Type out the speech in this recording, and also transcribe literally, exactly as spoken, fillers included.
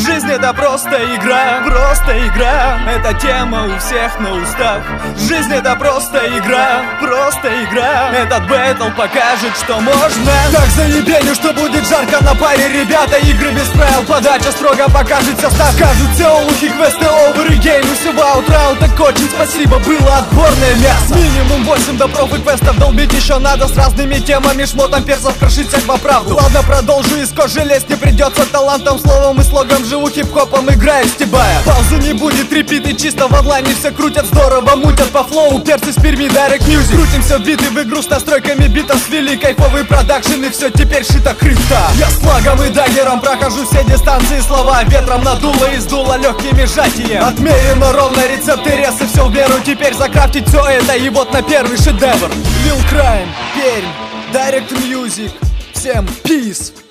Жизнь это просто игра, просто игра. Это тема у всех на устах. Жизнь это просто игра, просто игра. Этот бэтл покажет, что можно. Так заебеню, что будет жарко на паре, ребята. Игры без правил, подача строго покажет состав. Скажут все улухи, квесты, овер и геймы. Все в аутрал, так очень спасибо, было отборное мясо. Минимум восемь допров и квестов долбить еще надо. С разными темами, шмотом персов крошить всех во правду. Ладно, продолжу, из кожи лезть не придется. Талантом, словом и слогом живу, хип-хопом играю, стебая. Паузы не будет, репиты чисто в онлайне. Все крутят здорово, мутят по флоу. Перцы с Перми, Direct Music. Крутимся в биты в игру с настройками битов. Свели кайфовый продакшн и все теперь шито крипто. Я с флагом и даггером прохожу все дистанции. Слова ветром надуло и сдуло легкими сжатием. Отмерено ровно, рецепты ресы, все в веру. Теперь закрафтить все это и вот на первый шедевр. Lil Crime, Пермь, Direct Music. Всем peace!